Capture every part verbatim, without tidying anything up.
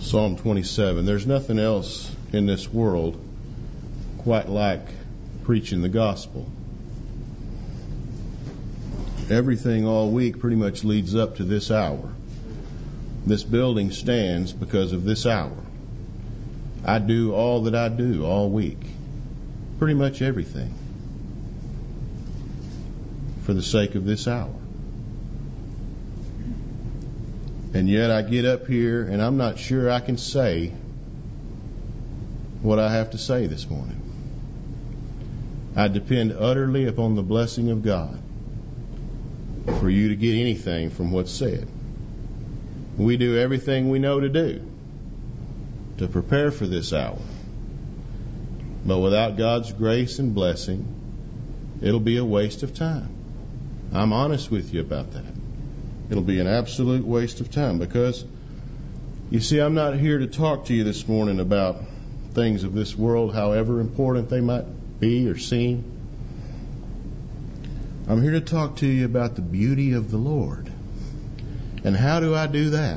Psalm twenty-seven. There's nothing else in this world quite like preaching the gospel. Everything all week pretty much leads up to this hour. This building stands because of this hour. I do all that I do all week. Pretty much everything. For the sake of this hour. And yet I get up here and I'm not sure I can say what I have to say this morning. I depend utterly upon the blessing of God for you to get anything from what's said. We do everything we know to do to prepare for this hour. But without God's grace and blessing, it'll be a waste of time. I'm honest with you about that. It'll be an absolute waste of time because, you see, I'm not here to talk to you this morning about things of this world, however important they might be or seem. I'm here to talk to you about the beauty of the Lord. And how do I do that?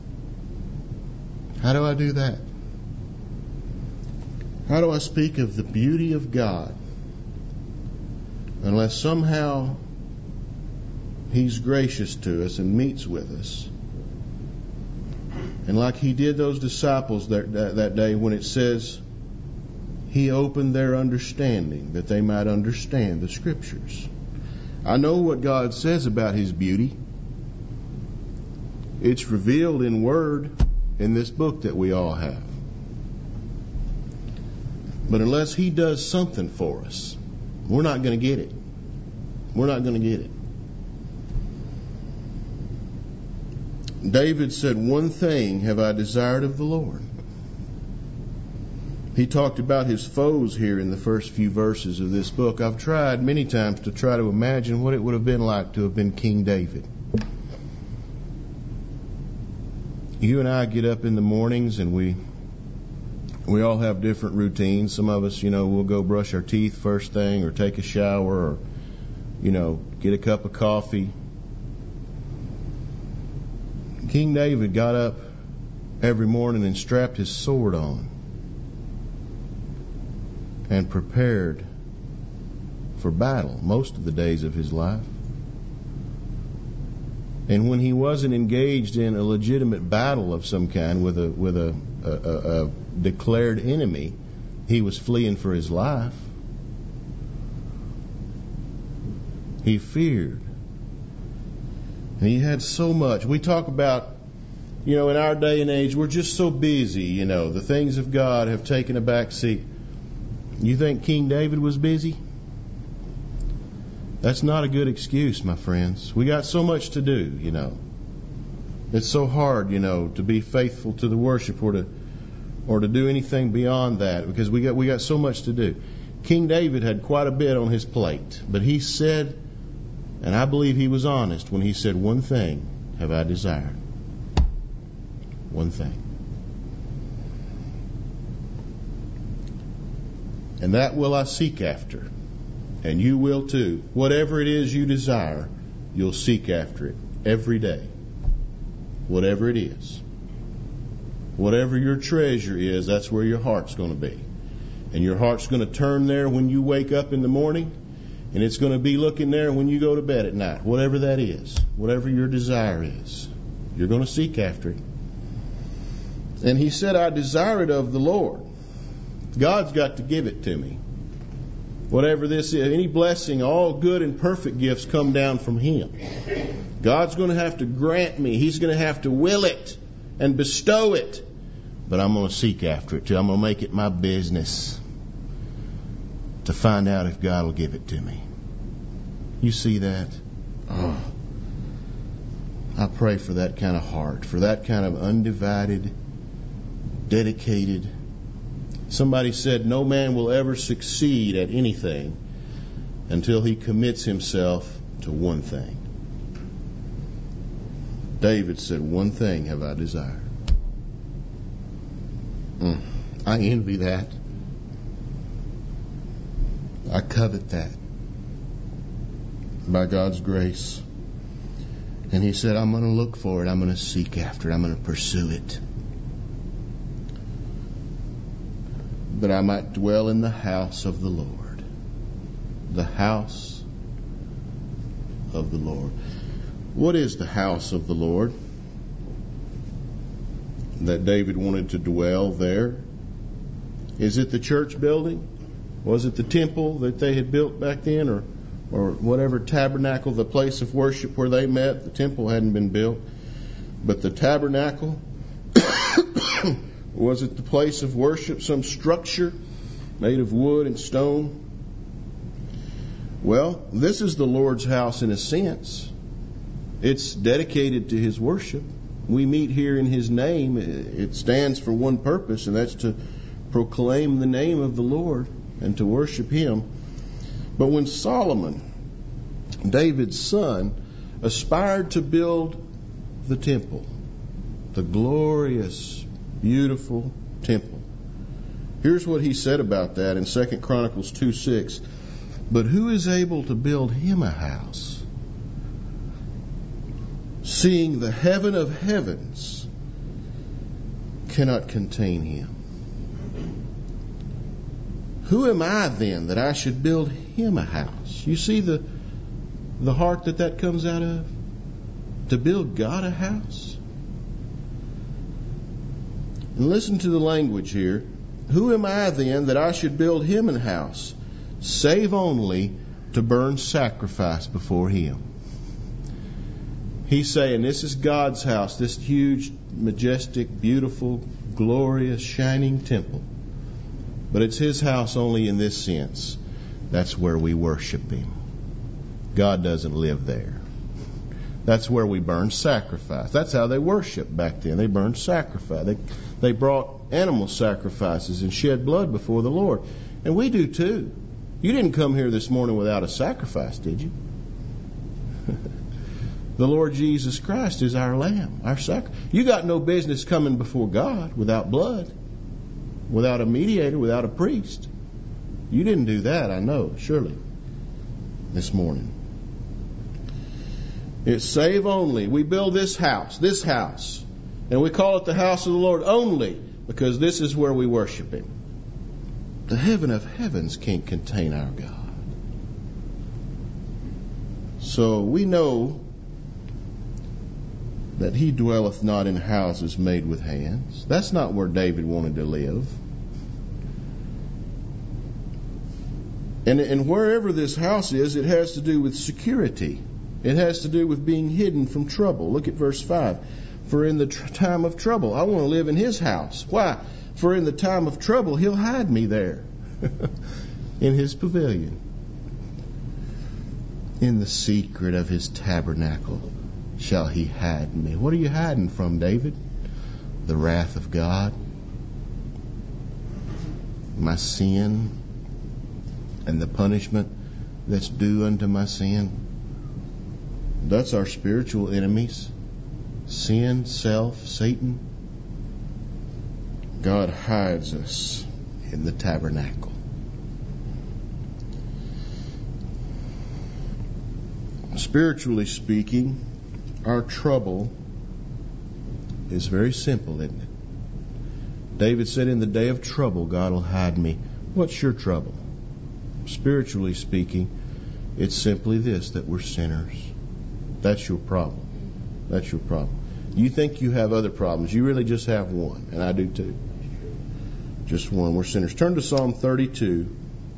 How do I do that? How do I speak of the beauty of God unless somehow He's gracious to us and meets with us? And like He did those disciples that, that, that day when it says He opened their understanding that they might understand the Scriptures. I know what God says about His beauty. It's revealed in Word in this book that we all have. But unless He does something for us, we're not going to get it. We're not going to get it. David said, "One thing have I desired of the Lord." He talked about his foes here in the first few verses of this book. I've tried many times to try to imagine what it would have been like to have been King David. You and I get up in the mornings and we we all have different routines. Some of us, you know, we'll go brush our teeth first thing or take a shower or, you know, get a cup of coffee. King David got up every morning and strapped his sword on and prepared for battle most of the days of his life. And when he wasn't engaged in a legitimate battle of some kind with a with a, a, a declared enemy, he was fleeing for his life. He feared. And he had so much. We talk about, you know, in our day and age, we're just so busy, you know, the things of God have taken a back seat. You think King David was busy? That's not a good excuse, my friends. We got so much to do, you know. It's so hard, you know, to be faithful to the worship or to or to do anything beyond that because we got we got so much to do. King David had quite a bit on his plate, but he said, and I believe he was honest when he said, "One thing have I desired." One thing. And that will I seek after. And you will too. Whatever it is you desire, you'll seek after it every day. Whatever it is. Whatever your treasure is, that's where your heart's going to be. And your heart's going to turn there when you wake up in the morning. And it's going to be looking there when you go to bed at night. Whatever that is. Whatever your desire is. You're going to seek after it. And he said, "I desire it of the Lord." God's got to give it to me. Whatever this is, any blessing, all good and perfect gifts come down from Him. God's going to have to grant me. He's going to have to will it and bestow it. But I'm going to seek after it too. I'm going to make it my business to find out if God will give it to me. You see that? Oh, I pray for that kind of heart, for that kind of undivided, dedicated. Somebody said no man will ever succeed at anything until he commits himself to one thing. David said, "One thing have I desired." Mm, I envy that. I covet that. By God's grace. And he said, I'm going to look for it. I'm going to seek after it. I'm going to pursue it. that I might dwell in the house of the Lord. The house of the Lord. What is the house of the Lord that David wanted to dwell there? Is it the church building? Was it the temple that they had built back then, or or whatever tabernacle, the place of worship where they met? The temple hadn't been built, but the tabernacle. Was it the place of worship, some structure made of wood and stone? Well, this is the Lord's house in a sense. It's dedicated to His worship. We meet here in His name. It stands for one purpose, and that's to proclaim the name of the Lord and to worship Him. But when Solomon, David's son, aspired to build the temple, the glorious, beautiful temple, here's what he said about that in Second Chronicles two six. But who is able to build him a house, seeing the heaven of heavens cannot contain him? Who am I then that I should build him a house? You see the the heart that that comes out of? To build God a house? And listen to the language here. Who am I then that I should build him a house, save only to burn sacrifice before him? He's saying this is God's house, this huge, majestic, beautiful, glorious, shining temple. But it's His house only in this sense. That's where we worship Him. God doesn't live there. That's where we burn sacrifice. That's how they worshiped back then. They burned sacrifice. They, they brought animal sacrifices and shed blood before the Lord. And we do too. You didn't come here this morning without a sacrifice, did you? The Lord Jesus Christ is our lamb, our sacrifice. You got no business coming before God without blood, without a mediator, without a priest. You didn't do that, I know, surely, this morning. It's save only. We build this house, this house, and we call it the house of the Lord only because this is where we worship Him. The heaven of heavens can't contain our God. So we know that He dwelleth not in houses made with hands. That's not where David wanted to live. And, and wherever this house is, it has to do with security. It has to do with being hidden from trouble. Look at verse five. For in the tr- time of trouble, I want to live in His house. Why? For in the time of trouble, He'll hide me there in His pavilion. In the secret of His tabernacle shall He hide me. What are you hiding from, David? The wrath of God, my sin, and the punishment that's due unto my sin. That's our spiritual enemies. Sin, self, Satan. God hides us in the tabernacle. Spiritually speaking, our trouble is very simple, isn't it? David said, in the day of trouble, God will hide me. What's your trouble? Spiritually speaking, it's simply this, that we're sinners. That's your problem. That's your problem. You think you have other problems. You really just have one, and I do too. Just one. We're sinners. Turn to Psalm thirty-two.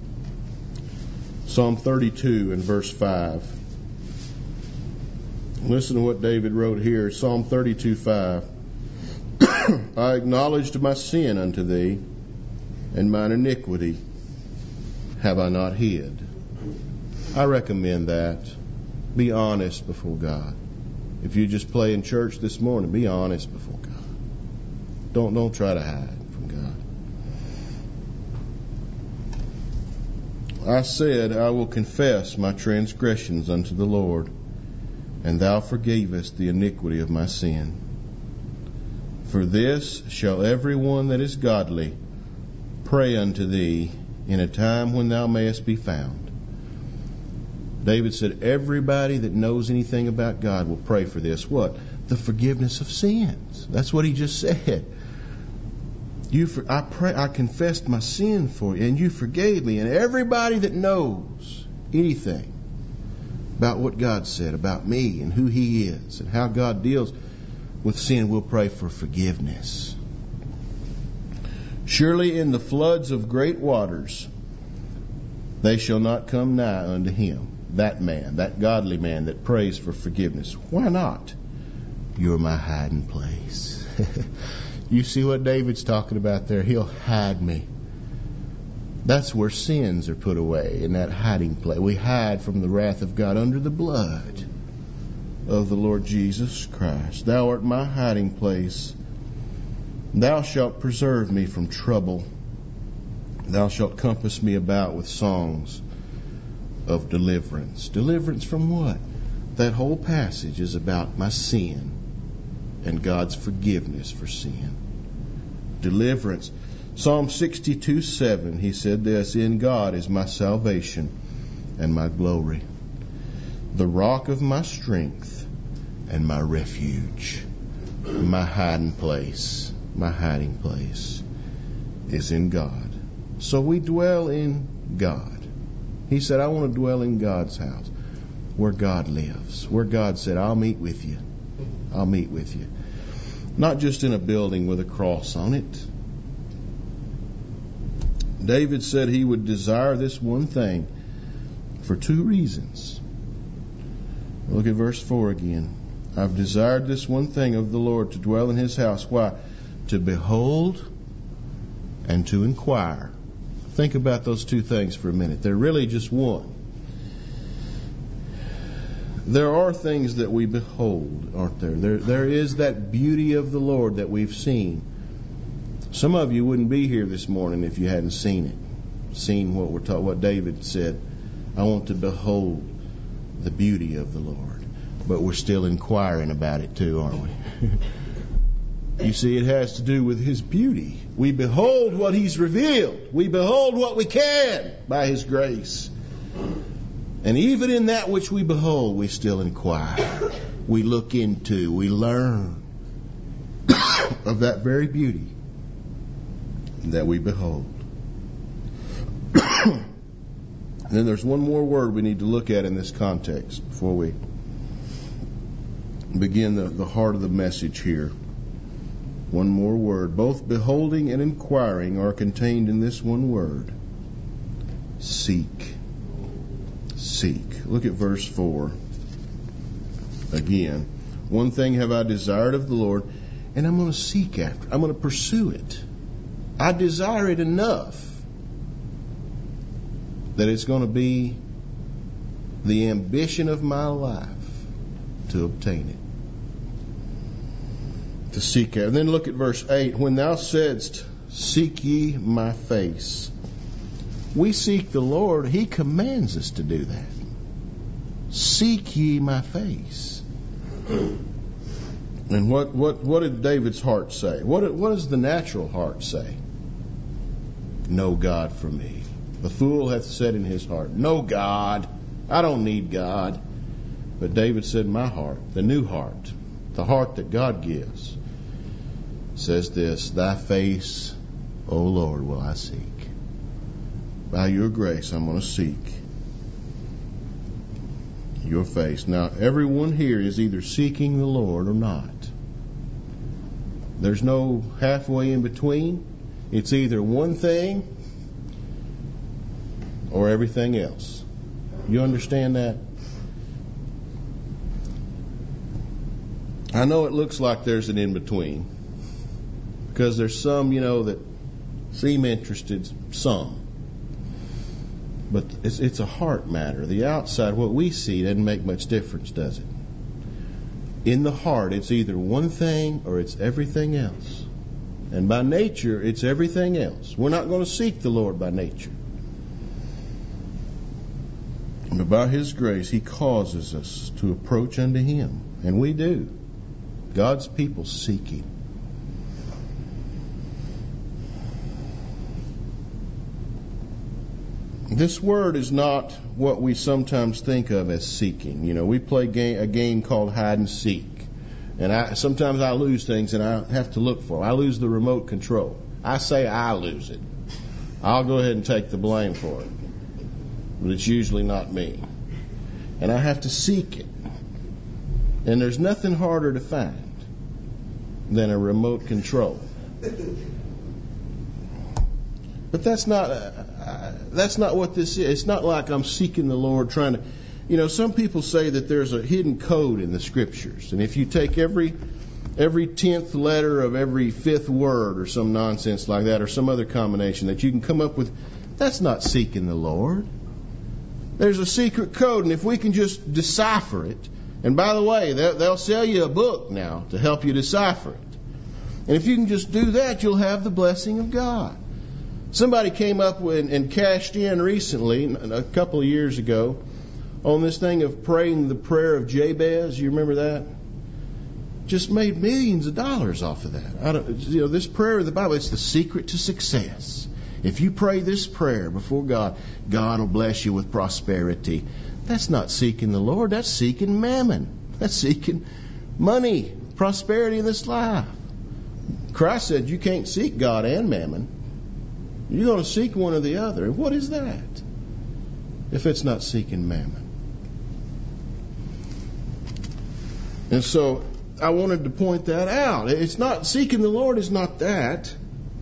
Psalm thirty-two and verse five. Listen to what David wrote here. Psalm thirty-two five. I acknowledged my sin unto thee, and mine iniquity have I not hid. I recommend that. Be honest before God. If you just play in church this morning, be honest before God. Don't don't try to hide from God. I said, I will confess my transgressions unto the Lord, and thou forgavest the iniquity of my sin. For this shall every one that is godly pray unto thee in a time when thou mayest be found. David said everybody that knows anything about God will pray for this. What? The forgiveness of sins. That's what he just said. You, for, I pray, I confessed my sin for you, and you forgave me. And everybody that knows anything about what God said about me and who He is and how God deals with sin will pray for forgiveness. Surely in the floods of great waters they shall not come nigh unto him. That man, that godly man that prays for forgiveness. Why not? You're my hiding place. You see what David's talking about there? He'll hide me. That's where sins are put away, in that hiding place. We hide from the wrath of God under the blood of the Lord Jesus Christ. Thou art my hiding place. Thou shalt preserve me from trouble. Thou shalt compass me about with songs of deliverance. Deliverance from what? That whole passage is about my sin and God's forgiveness for sin. Deliverance. Psalm sixty-two seven, he said this, in God is my salvation and my glory, the rock of my strength and my refuge. My hiding place, my hiding place is in God. So we dwell in God. He said, I want to dwell in God's house, where God lives, where God said, I'll meet with you. I'll meet with you. Not just in a building with a cross on it. David said he would desire this one thing for two reasons. Look at verse four again. I've desired this one thing of the Lord, to dwell in His house. Why? To behold and to inquire. Think about those two things for a minute. They're really just one. There are things that we behold, aren't there? There, there is that beauty of the Lord that we've seen. Some of you wouldn't be here this morning if you hadn't seen it. Seen what we're taught, what David said. I want to behold the beauty of the Lord. But we're still inquiring about it too, aren't we? You see, it has to do with His beauty. We behold what He's revealed. We behold what we can by His grace. And even in that which we behold, we still inquire. We look into, we learn of that very beauty that we behold. And then there's one more word we need to look at in this context before we begin the, the heart of the message here. One more word. Both beholding and inquiring are contained in this one word. Seek. Seek. Look at verse four. Again. One thing have I desired of the Lord, and I'm going to seek after it. I'm going to pursue it. I desire it enough that it's going to be the ambition of my life to obtain it. To seek it. And then look at verse eight. When thou saidst, seek ye my face. We seek the Lord. He commands us to do that. Seek ye my face. And what, what, what did David's heart say? What, what does the natural heart say? Know God for me. The fool hath said in his heart, no God. I don't need God. But David said, my heart, the new heart, the heart that God gives, says this, thy face, O Lord, will I seek. By your grace, I'm going to seek your face. Now, everyone here is either seeking the Lord or not. There's no halfway in between. It's either one thing or everything else. You understand that? I know it looks like there's an in-between, because there's some, you know, that seem interested, some. But it's, it's a heart matter. The outside, what we see, doesn't make much difference, does it? In the heart, it's either one thing or it's everything else. And by nature, it's everything else. We're not going to seek the Lord by nature. But by His grace, He causes us to approach unto Him. And we do. God's people seek Him. This word is not what we sometimes think of as seeking. You know, we play game, a game called hide and seek. And I, sometimes I lose things and I have to look for them. I lose the remote control. I say I lose it. I'll go ahead and take the blame for it. But it's usually not me. And I have to seek it. And there's nothing harder to find than a remote control. But that's not uh, that's not what this is. It's not like I'm seeking the Lord trying to... You know, some people say that there's a hidden code in the Scriptures. And if you take every every tenth letter of every fifth word or some nonsense like that or some other combination that you can come up with, that's not seeking the Lord. There's a secret code, and if we can just decipher it... And by the way, they'll sell you a book now to help you decipher it. And if you can just do that, you'll have the blessing of God. Somebody came up with and cashed in recently, a couple of years ago, on this thing of praying the prayer of Jabez. You remember that? Just made millions of dollars off of that. I don't, you know, this prayer of the Bible, it's the secret to success. If you pray this prayer before God, God will bless you with prosperity. That's not seeking the Lord. That's seeking mammon. That's seeking money, prosperity in this life. Christ said you can't seek God and mammon. You're going to seek one or the other. And what is that if it's not seeking mammon? And so I wanted to point that out. It's not seeking the Lord is not that.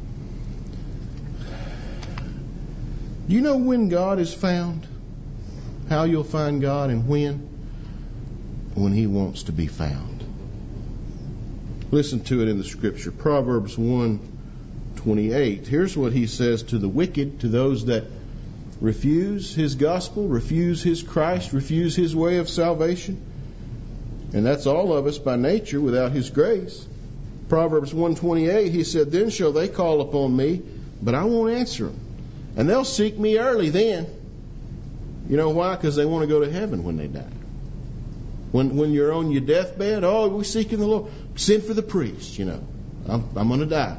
You know when God is found? How you'll find God and when? When He wants to be found. Listen to it in the Scripture. Proverbs one twenty-eight. Here's what He says to the wicked, to those that refuse His gospel, refuse His Christ, refuse His way of salvation. And that's all of us by nature without His grace. Proverbs one twenty-eight, He said, then shall they call upon me, but I won't answer them. And they'll seek me early then. You know why? Because they want to go to heaven when they die. When when you're on your deathbed, oh, we're seeking the Lord. Send for the priest, you know. I'm, I'm going to die.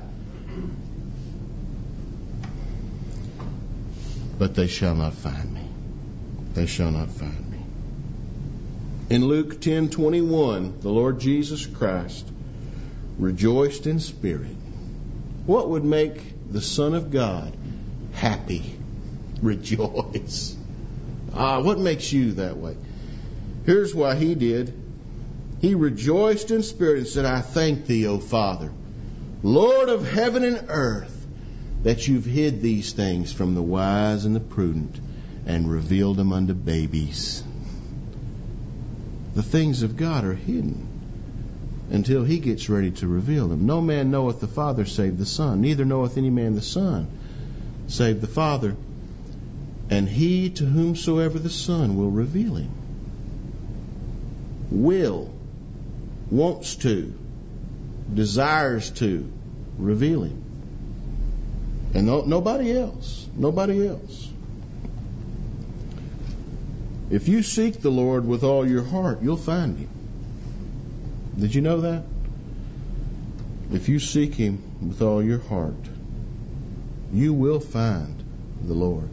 But they shall not find me. They shall not find me. In Luke ten twenty-one, the Lord Jesus Christ rejoiced in spirit. What would make the Son of God happy? Rejoice. Ah, what makes you that way? Here's why He did. He rejoiced in spirit and said, I thank Thee, O Father, Lord of heaven and earth, that You've hid these things from the wise and the prudent and revealed them unto babies. The things of God are hidden until He gets ready to reveal them. No man knoweth the Father save the Son, neither knoweth any man the Son save the Father, and He to whomsoever the Son will reveal Him. Will, wants to, desires to reveal Him. And no, nobody else. Nobody else. If you seek the Lord with all your heart, you'll find Him. Did you know that? If you seek Him with all your heart, you will find the Lord.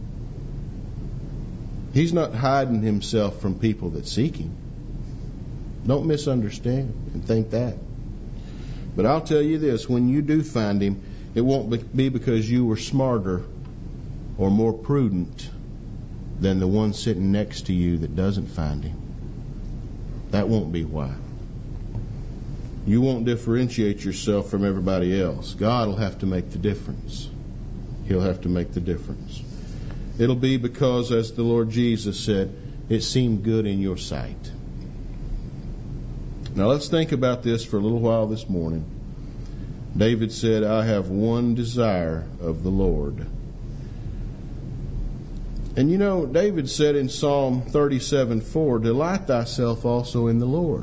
He's not hiding Himself from people that seek Him. Don't misunderstand and think that. But I'll tell you this, when you do find Him, it won't be because you were smarter or more prudent than the one sitting next to you that doesn't find Him. That won't be why. You won't differentiate yourself from everybody else. God will have to make the difference. He'll have to make the difference. It'll be because, as the Lord Jesus said, it seemed good in your sight. Now let's think about this for a little while this morning. David said, I have one desire of the Lord. And you know, David said in Psalm thirty-seven four, delight thyself also in the Lord.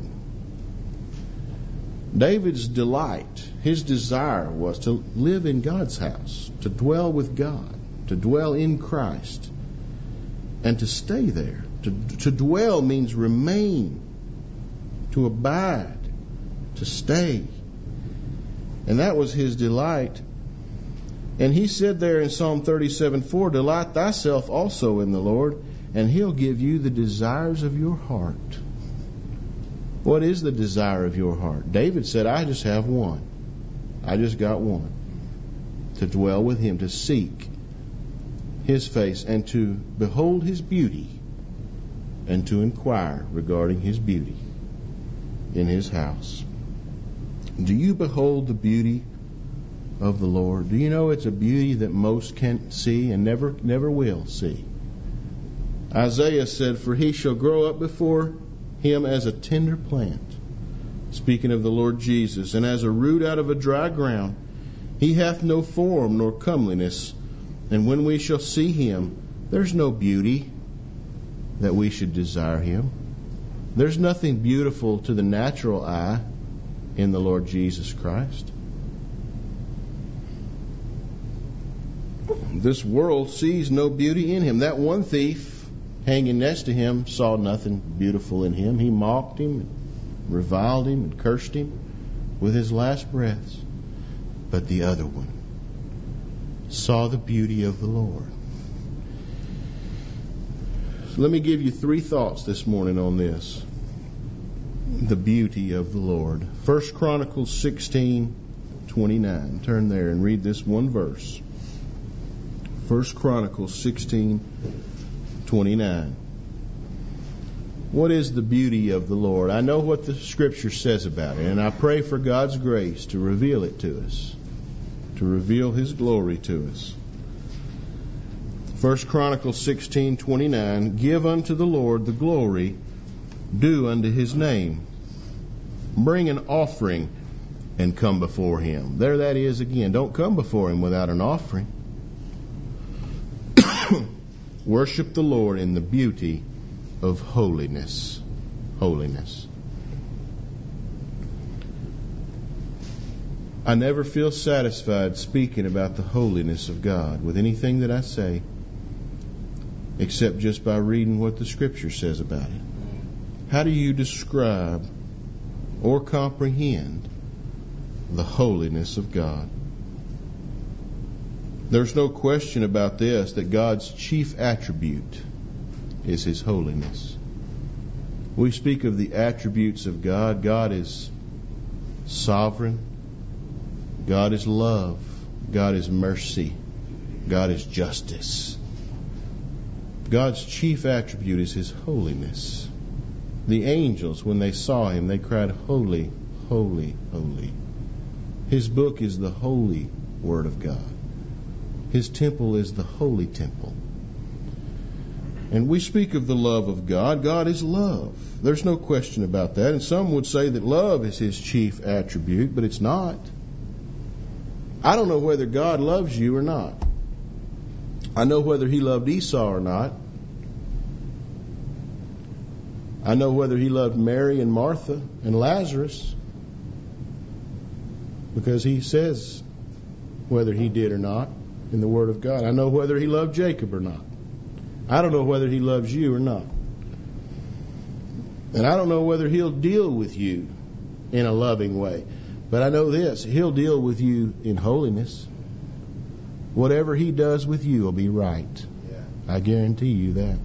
David's delight, his desire was to live in God's house, to dwell with God, to dwell in Christ, and to stay there. To, to dwell means remain, to abide, to stay. And that was his delight. And he said there in Psalm thirty-seven four, delight thyself also in the Lord, and He'll give you the desires of your heart. What is the desire of your heart? David said, I just have one. I just got one. to dwell with him, to seek his face, and to behold his beauty, and to inquire regarding his beauty in his house. Do you behold the beauty of the Lord? Do you know it's a beauty that most can't see and never never will see? Isaiah said, "For he shall grow up before him as a tender plant," speaking of the Lord Jesus, "and as a root out of a dry ground. He hath no form nor comeliness, and when we shall see him, there's no beauty that we should desire him." There's nothing beautiful to the natural eye in the Lord Jesus Christ. This world sees no beauty in him. That one thief hanging next to him saw nothing beautiful in him. He mocked him, and reviled him, and cursed him with his last breaths. But the other one saw the beauty of the Lord. So let me give you three thoughts this morning on this. The beauty of the Lord. First Chronicles sixteen twenty-nine. Turn there and read this one verse. First Chronicles sixteen twenty-nine. What is the beauty of the Lord? I know what the Scripture says about it, and I pray for God's grace to reveal it to us, to reveal His glory to us. First Chronicles sixteen twenty-nine. Give unto the Lord the glory due unto His name. Bring an offering and come before Him. There that is again. Don't come before Him without an offering. Worship the Lord in the beauty of holiness. Holiness. I never feel satisfied speaking about the holiness of God with anything that I say, except just by reading what the Scripture says about it. How do you describe or comprehend the holiness of God? There's no question about this, that God's chief attribute is His holiness. We speak of the attributes of God. God is sovereign. God is love. God is mercy. God is justice. God's chief attribute is His holiness. The angels, when they saw Him, they cried, "Holy, holy, holy." His book is the holy Word of God. His temple is the holy temple. And we speak of the love of God. God is love. There's no question about that. And some would say that love is His chief attribute, but it's not. I don't know whether God loves you or not. I know whether He loved Esau or not. I know whether He loved Mary and Martha and Lazarus, because He says whether He did or not in the Word of God. I know whether He loved Jacob or not. I don't know whether He loves you or not. And I don't know whether He'll deal with you in a loving way. But I know this, He'll deal with you in holiness. Whatever He does with you will be right. Yeah. I guarantee you that.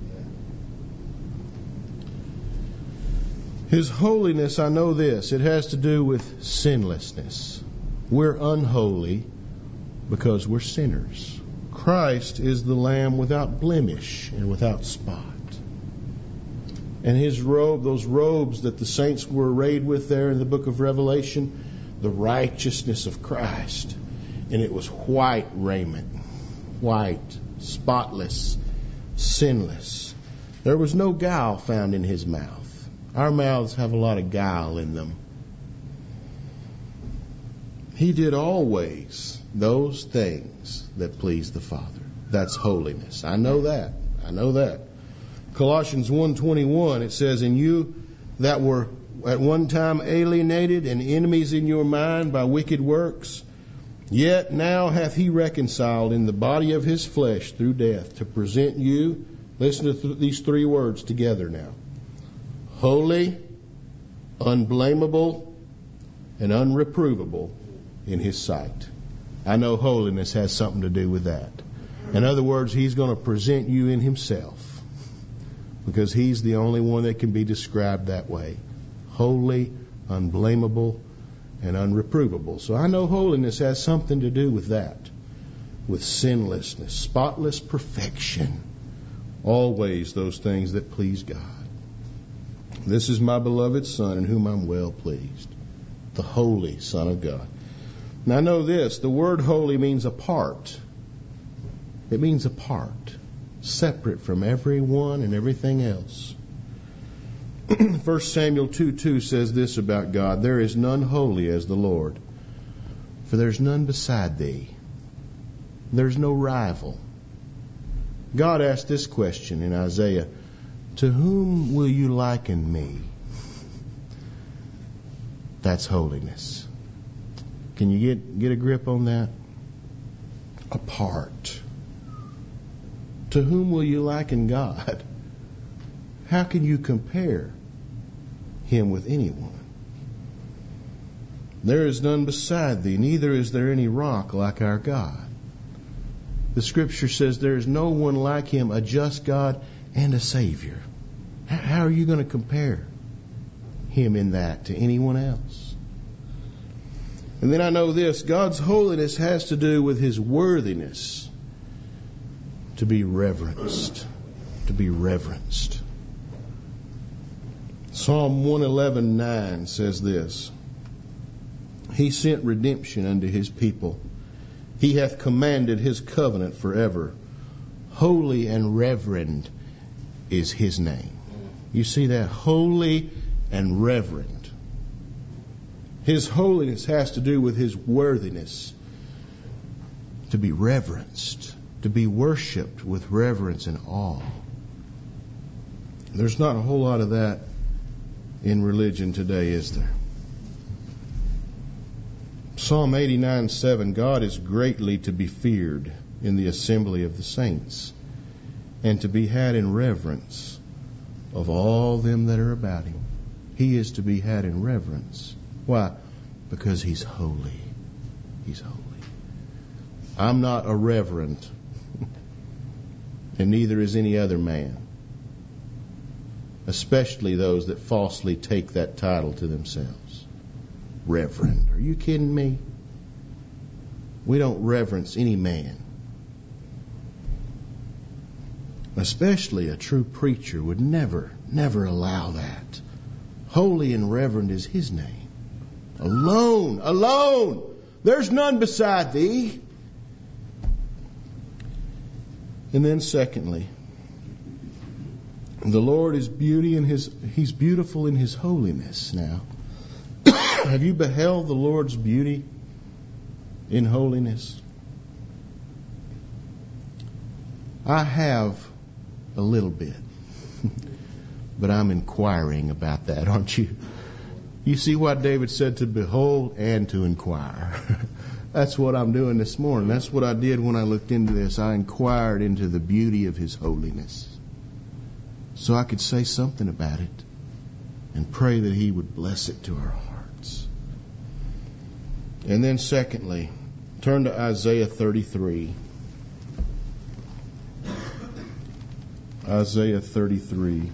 His holiness, I know this, it has to do with sinlessness. We're unholy because we're sinners. Christ is the Lamb without blemish and without spot. And His robe, those robes that the saints were arrayed with there in the book of Revelation, the righteousness of Christ. And it was white raiment. White, spotless, sinless. There was no guile found in His mouth. Our mouths have a lot of guile in them. He did always those things that please the Father. That's holiness. I know that. I know that. Colossians one twenty-one, it says, "And you that were at one time alienated and enemies in your mind by wicked works, yet now hath He reconciled in the body of His flesh through death, to present you," listen to th- these three words together now, "holy, unblameable, and unreprovable in His sight." I know holiness has something to do with that. In other words, He's going to present you in Himself, because He's the only one that can be described that way. Holy, unblameable, and unreprovable. So I know holiness has something to do with that. with sinlessness, spotless perfection. Always those things that please God. This is my beloved Son in whom I'm well pleased, the Holy Son of God. Now know this, the word holy means apart. It means apart, separate from everyone and everything else. First Samuel two two says this about God, there is none holy as the Lord, for there's none beside thee. There's no rival. God asked this question in Isaiah, to whom will you liken me? That's holiness. Can you get, get a grip on that? Apart. To whom will you liken God? How can you compare him with anyone? There is none beside thee, neither is there any rock like our God. The scripture says there is no one like him, a just God and a Savior. How are you going to compare him in that to anyone else? And then I know this, God's holiness has to do with his worthiness to be reverenced, to be reverenced. Psalm one eleven nine says this, he sent redemption unto his people. He hath commanded his covenant forever. Holy and reverend is his name. You see that? Holy and reverend. His holiness has to do with his worthiness to be reverenced, to be worshipped with reverence and awe. There's not a whole lot of that in religion today, is there? Psalm eighty-nine seven, God is greatly to be feared in the assembly of the saints, and to be had in reverence of all them that are about him. He is to be had in reverence. Why? Because he's holy. He's holy. I'm not a reverend, and neither is any other man, especially those that falsely take that title to themselves. Reverend. Are you kidding me? We don't reverence any man. Especially a true preacher would never, never allow that. Holy and reverend is his name. Alone, alone. There's none beside thee. And then secondly, the Lord is beauty in his, he's beautiful in his holiness now. Have you beheld the Lord's beauty in holiness? I have a little bit, but I'm inquiring about that, aren't you? You see what David said, to behold and to inquire. That's what I'm doing this morning. That's what I did when I looked into this. I inquired into the beauty of his holiness so I could say something about it and pray that he would bless it to our hearts. And then secondly, turn to Isaiah thirty-three. Isaiah thirty-three.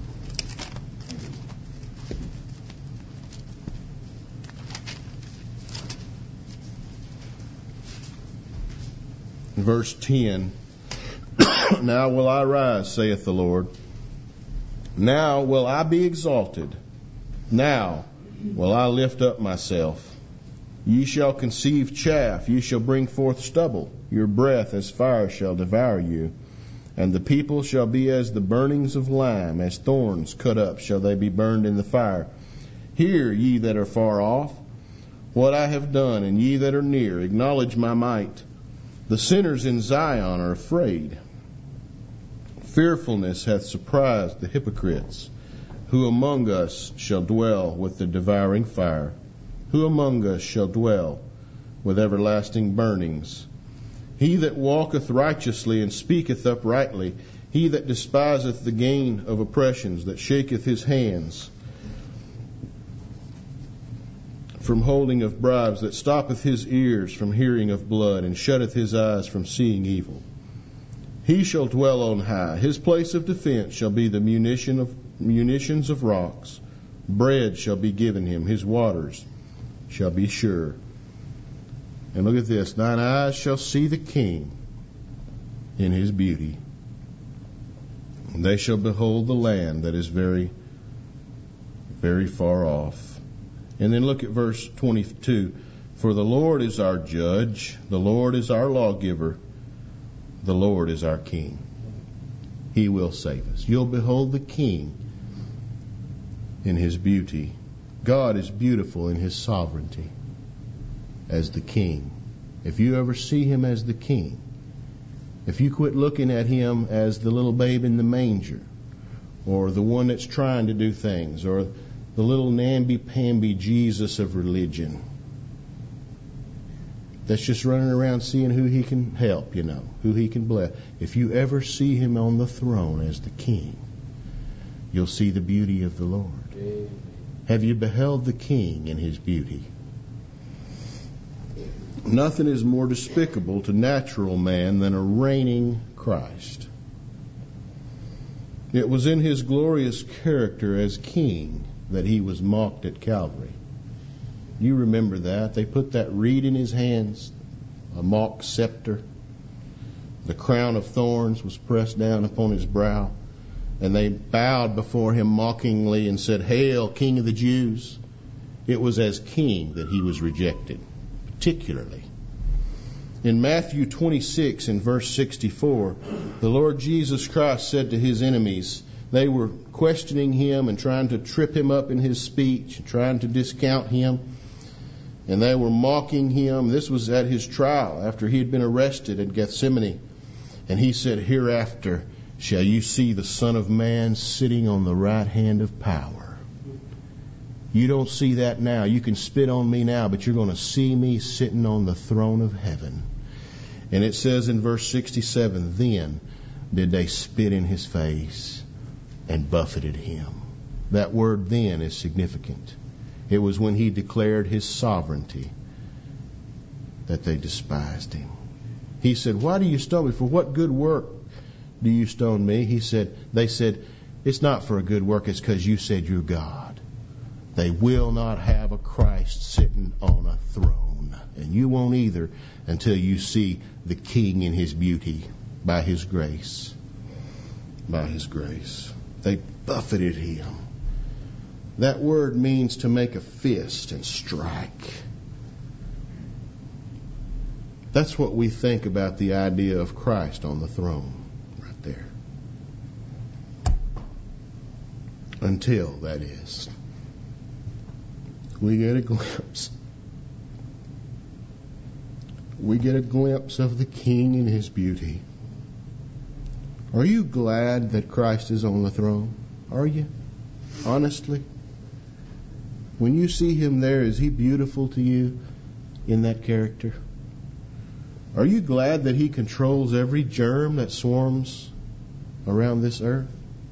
Verse ten. Now will I rise, saith the Lord. Now will I be exalted. Now will I lift up myself. Ye shall conceive chaff, ye shall bring forth stubble. Your breath as fire shall devour you. And the people shall be as the burnings of lime, as thorns cut up shall they be burned in the fire. Hear, ye that are far off, what I have done, and ye that are near, acknowledge my might. The sinners in Zion are afraid. Fearfulness hath surprised the hypocrites. Who among us shall dwell with the devouring fire? Who among us shall dwell with everlasting burnings? He that walketh righteously and speaketh uprightly, he that despiseth the gain of oppressions, that shaketh his hands from holding of bribes, that stoppeth his ears from hearing of blood, and shutteth his eyes from seeing evil. He shall dwell on high. His place of defense shall be the munition of munitions of rocks. Bread shall be given him. His waters shall be sure. And look at this. Thine eyes shall see the King in his beauty. And they shall behold the land that is very, very far off. And then look at verse twenty-two. For the Lord is our judge, the Lord is our lawgiver, the Lord is our King. He will save us. You'll behold the King in his beauty. God is beautiful in his sovereignty as the King. If you ever see him as the King, if you quit looking at him as the little babe in the manger, or the one that's trying to do things, or the little namby-pamby Jesus of religion, that's just running around seeing who he can help, you know, who he can bless. If you ever see him on the throne as the King, you'll see the beauty of the Lord. Amen. Have you beheld the King in his beauty? Nothing is more despicable to natural man than a reigning Christ. It was in his glorious character as King that he was mocked at Calvary. You remember that. They put that reed in his hands, a mock scepter. The crown of thorns was pressed down upon his brow. And they bowed before him mockingly and said, Hail, King of the Jews. It was as King that he was rejected, particularly. In Matthew twenty-six, in verse sixty-four, the Lord Jesus Christ said to his enemies, they were questioning him and trying to trip him up in his speech, trying to discount him. And they were mocking him. This was at his trial after he had been arrested at Gethsemane. And he said, Hereafter shall you see the Son of Man sitting on the right hand of power. You don't see that now. You can spit on me now, but you're going to see me sitting on the throne of heaven. And it says in verse sixty-seven, Then did they spit in his face and buffeted him. That word then is significant. It was when he declared his sovereignty that they despised him. He said, Why do you stone me? For what good work do you stone me? He said, they said, It's not for a good work, it's because you said you're God. They will not have a Christ sitting on a throne. And you won't either until you see the King in his beauty by his grace. By his grace. They buffeted him. That word means to make a fist and strike. That's what we think about the idea of Christ on the throne, right there. Until, that is, we get a glimpse. We get a glimpse of the King in his beauty. Are you glad that Christ is on the throne? Are you? Honestly? When you see him there, is he beautiful to you in that character? Are you glad that he controls every germ that swarms around this earth?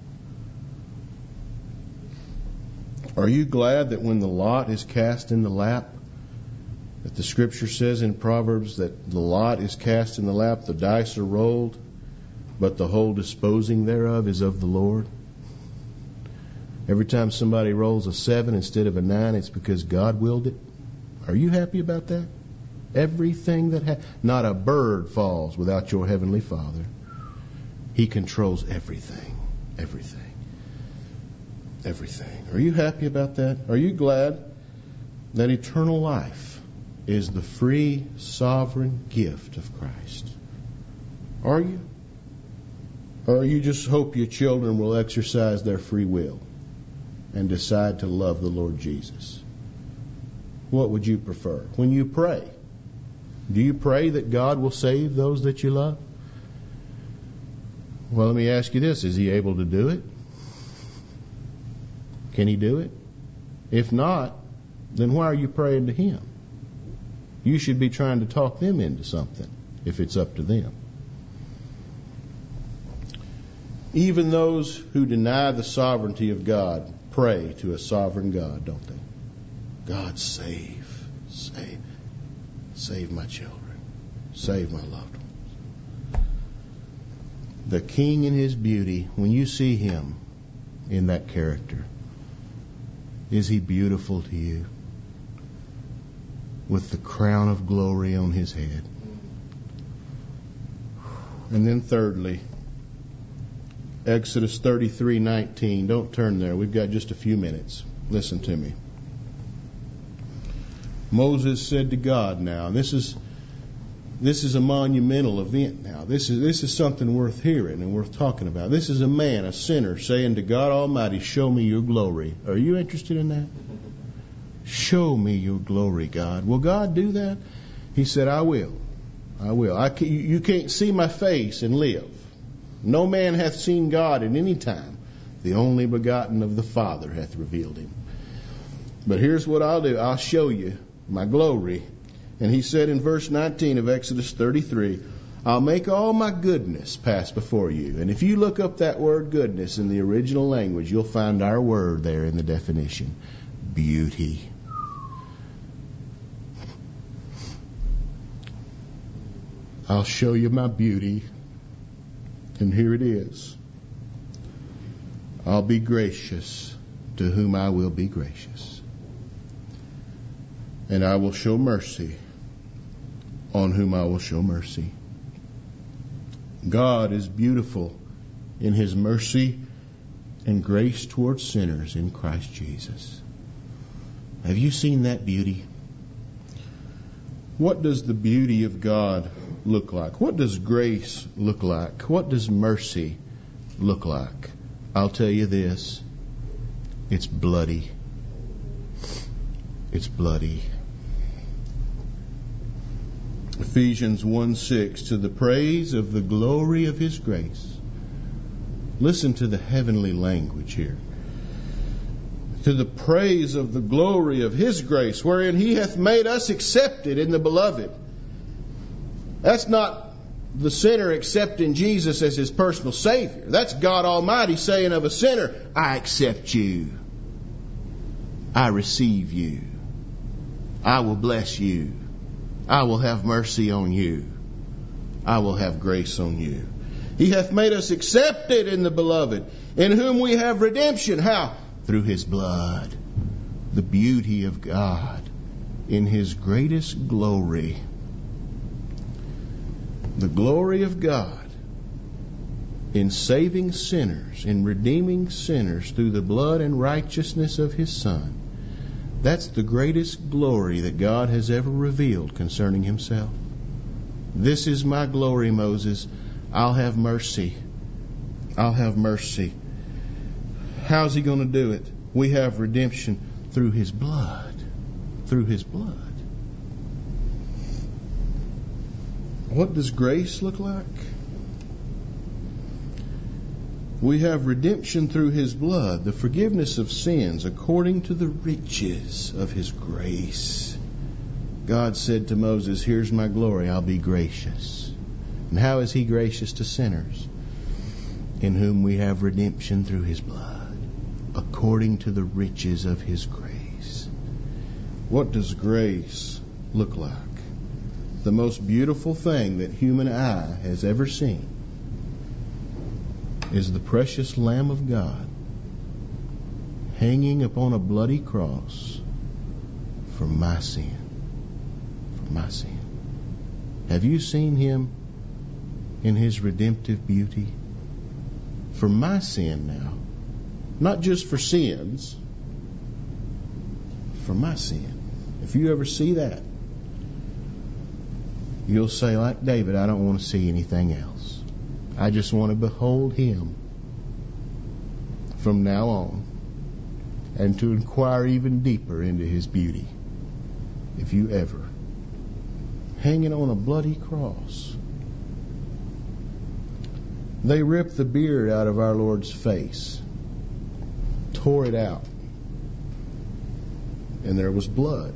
Are you glad that when the lot is cast in the lap, that the scripture says in Proverbs that the lot is cast in the lap, the dice are rolled, but the whole disposing thereof is of the Lord? Every time somebody rolls a seven instead of a nine, it's because God willed it. Are you happy about that? Everything that ha- not a bird falls without your heavenly Father. He controls everything, everything, everything. Are you happy about that? Are you glad that eternal life is the free, sovereign gift of Christ? Are you? Or you just hope your children will exercise their free will and decide to love the Lord Jesus? What would you prefer? When you pray, do you pray that God will save those that you love? Well, let me ask you this. Is he able to do it? Can he do it? If not, then why are you praying to him? You should be trying to talk them into something if it's up to them. Even those who deny the sovereignty of God pray to a sovereign God, don't they? God, save, save, save my children, save my loved ones. The King in his beauty, when you see him in that character, is he beautiful to you? with the crown of glory on his head. And then thirdly, Exodus thirty-three nineteen. Don't turn there. We've got just a few minutes. Listen to me. Moses said to God now, and this is this is a monumental event now. This is this is something worth hearing and worth talking about. This is a man, a sinner, saying to God Almighty, show me your glory. Are you interested in that? Show me your glory, God. Will God do that? He said, I will. I will. I can, you can't see my face and live. No man hath seen God at any time. The only begotten of the Father hath revealed him. But here's what I'll do. I'll show you my glory. And he said in verse nineteen of Exodus thirty-three, I'll make all my goodness pass before you. And if you look up that word goodness in the original language, you'll find our word there in the definition. Beauty. I'll show you my beauty. And here it is. I'll be gracious to whom I will be gracious. And I will show mercy on whom I will show mercy. God is beautiful in his mercy and grace towards sinners in Christ Jesus. Have you seen that beauty? What does the beauty of God look like? What does grace look like? What does mercy look like? I'll tell you this. It's bloody. It's bloody. Ephesians one six, to the praise of the glory of his grace. Listen to the heavenly language here. To the praise of the glory of his grace, wherein he hath made us accepted in the beloved. That's not the sinner accepting Jesus as his personal Savior. That's God Almighty saying of a sinner, I accept you. I receive you. I will bless you. I will have mercy on you. I will have grace on you. He hath made us accepted in the beloved, in whom we have redemption. How? Through his blood. The beauty of God in his greatest glory. The glory of God in saving sinners, in redeeming sinners through the blood and righteousness of his Son. That's the greatest glory that God has ever revealed concerning himself. This is my glory, Moses. I'll have mercy. I'll have mercy. How's he going to do it? We have redemption through his blood. Through his blood. What does grace look like? We have redemption through his blood, the forgiveness of sins according to the riches of his grace. God said to Moses, here's my glory, I'll be gracious. And how is he gracious to sinners? In whom we have redemption through his blood, according to the riches of his grace. What does grace look like? The most beautiful thing that human eye has ever seen is the precious Lamb of God hanging upon a bloody cross for my sin. For my sin. Have you seen him in his redemptive beauty? For my sin now. Not just for sins. For my sin. If you ever see that, you'll say, like David, I don't want to see anything else. I just want to behold him from now on and to inquire even deeper into his beauty. If you ever. Hanging on a bloody cross. They ripped the beard out of our Lord's face, tore it out, and there was blood.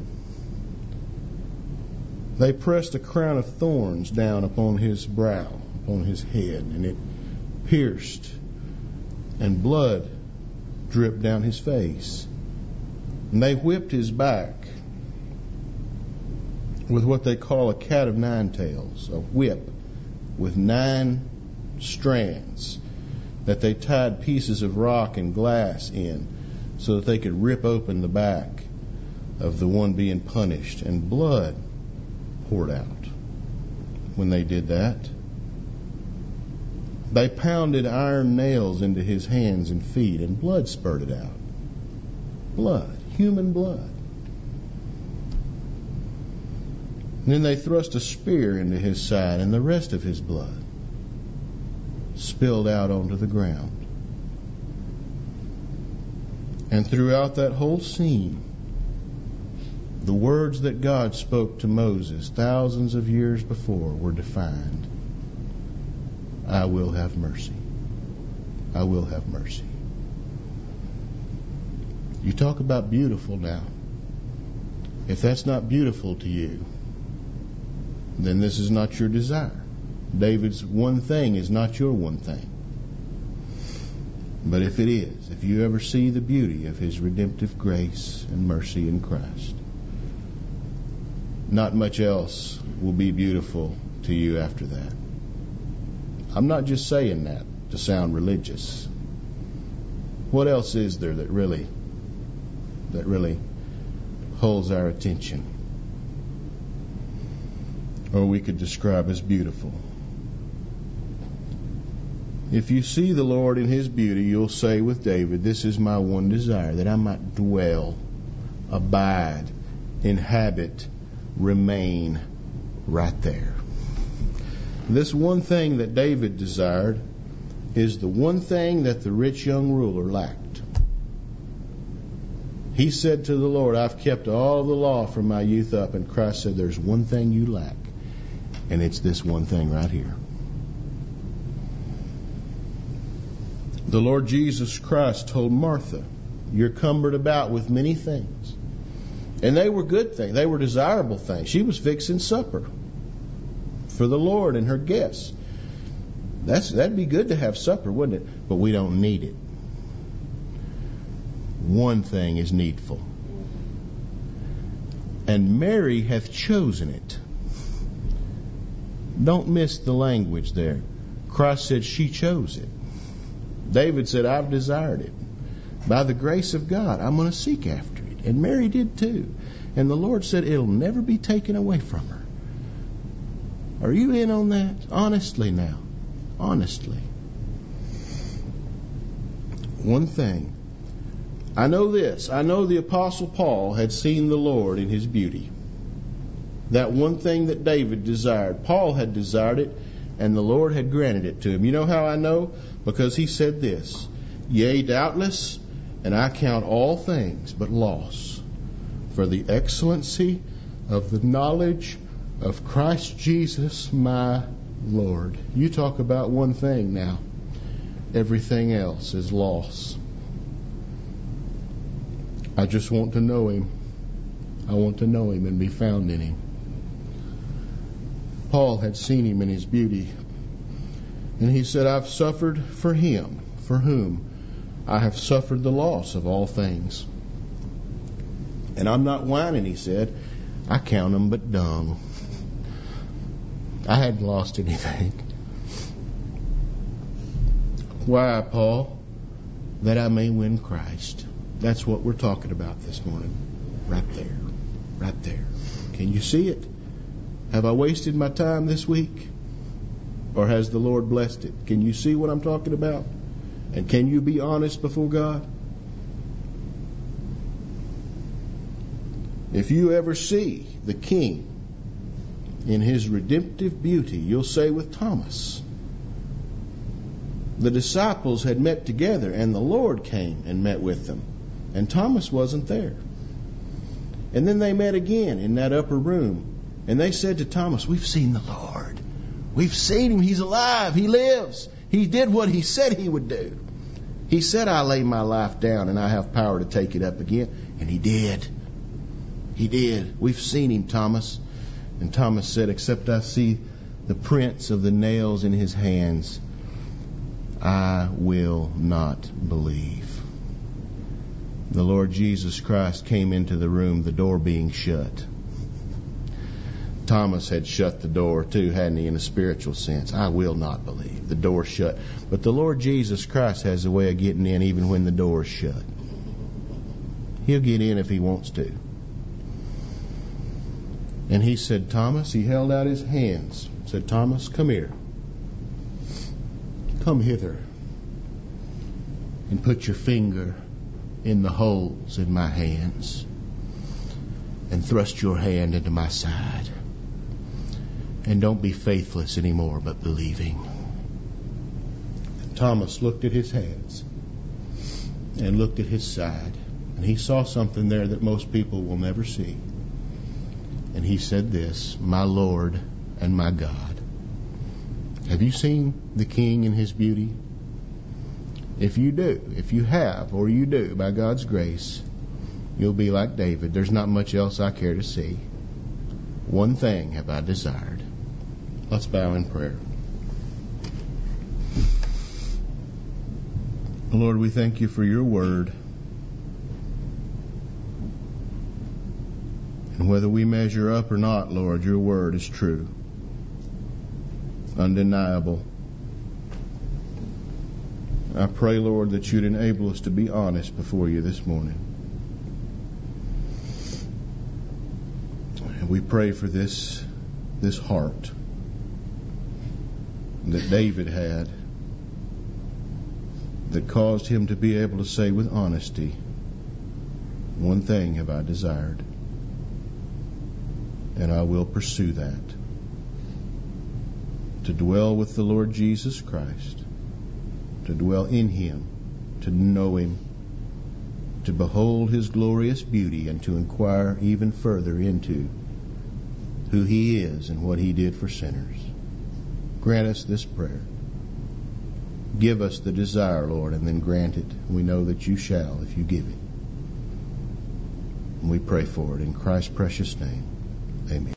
They pressed a crown of thorns down upon his brow, upon his head, and it pierced, and blood dripped down his face. And they whipped his back with what they call a cat of nine tails, a whip with nine strands that they tied pieces of rock and glass in so that they could rip open the back of the one being punished, and blood poured out when they did that. They pounded iron nails into his hands and feet, and blood spurted out. Blood, human blood. And then they thrust a spear into his side, and the rest of his blood spilled out onto the ground. And throughout that whole scene, the words that God spoke to Moses thousands of years before were defined. I will have mercy. I will have mercy. You talk about beautiful now. If that's not beautiful to you, then this is not your desire. David's one thing is not your one thing. But if it is, if you ever see the beauty of his redemptive grace and mercy in Christ, not much else will be beautiful to you after that. I'm not just saying that to sound religious. What else is there that really that really holds our attention, or we could describe as beautiful? If you see the Lord in his beauty, you'll say with David, this is my one desire, that I might dwell, abide, inhabit, remain right there. This one thing that David desired is the one thing that the rich young ruler lacked. He said to the Lord, I've kept all the law from my youth up. And Christ said, there's one thing you lack, and it's this one thing right here. The Lord Jesus Christ told Martha, you're cumbered about with many things. And they were good things. They were desirable things. She was fixing supper for the Lord and her guests. That's, that'd be good to have supper, wouldn't it? But we don't need it. One thing is needful. And Mary hath chosen it. Don't miss the language there. Christ said she chose it. David said, I've desired it. By the grace of God, I'm going to seek after it. And Mary did too. And the Lord said, it'll never be taken away from her. Are you in on that? Honestly now. Honestly. One thing. I know this. I know the Apostle Paul had seen the Lord in his beauty. That one thing that David desired, Paul had desired it, and the Lord had granted it to him. You know how I know? Because he said this, yea, doubtless, and I count all things but loss for the excellency of the knowledge of Christ Jesus my Lord. You talk about one thing now. Everything else is loss. I just want to know him. I want to know him and be found in him. Paul had seen him in his beauty. And he said, I've suffered for him, for whom I have suffered the loss of all things. And I'm not whining, he said. I count them but dung. I hadn't lost anything. Why, Paul? That I may win Christ. That's what we're talking about this morning. Right there. Right there. Can you see it? Have I wasted my time this week? Or has the Lord blessed it? Can you see what I'm talking about? And can you be honest before God? If you ever see the King in his redemptive beauty, you'll say with Thomas, the disciples had met together and the Lord came and met with them. And Thomas wasn't there. And then they met again in that upper room. And they said to Thomas, we've seen the Lord. We've seen him. He's alive. He lives. He did what he said he would do. He said, I lay my life down and I have power to take it up again. And he did. He did. We've seen him, Thomas. And Thomas said, except I see the prints of the nails in his hands, I will not believe. The Lord Jesus Christ came into the room, the door being shut. Thomas had shut the door too, hadn't he, in a spiritual sense? I will not believe. The door shut. But the Lord Jesus Christ has a way of getting in even when the door is shut. He'll get in if he wants to. And he said, Thomas, he held out his hands, said, Thomas, come here. Come hither and put your finger in the holes in my hands and thrust your hand into my side. And don't be faithless anymore, but believing. And Thomas looked at his hands and looked at his side, and he saw something there that most people will never see. And he said this, my Lord and my God. Have you seen the King in his beauty? If you do, if you have, or you do, by God's grace, you'll be like David. There's not much else I care to see. One thing have I desired. Let's bow in prayer. Lord, we thank you for your word. And whether we measure up or not, Lord, your word is true, undeniable. I pray, Lord, that you'd enable us to be honest before you this morning. And we pray for this, this heart that David had, that caused him to be able to say with honesty, one thing have I desired, and I will pursue that, to dwell with the Lord Jesus Christ, to dwell in him, to know him, to behold his glorious beauty, and to inquire even further into who he is and what he did for sinners. Grant us this prayer. Give us the desire, Lord, and then grant it. We know that you shall if you give it. And we pray for it in Christ's precious name. Amen.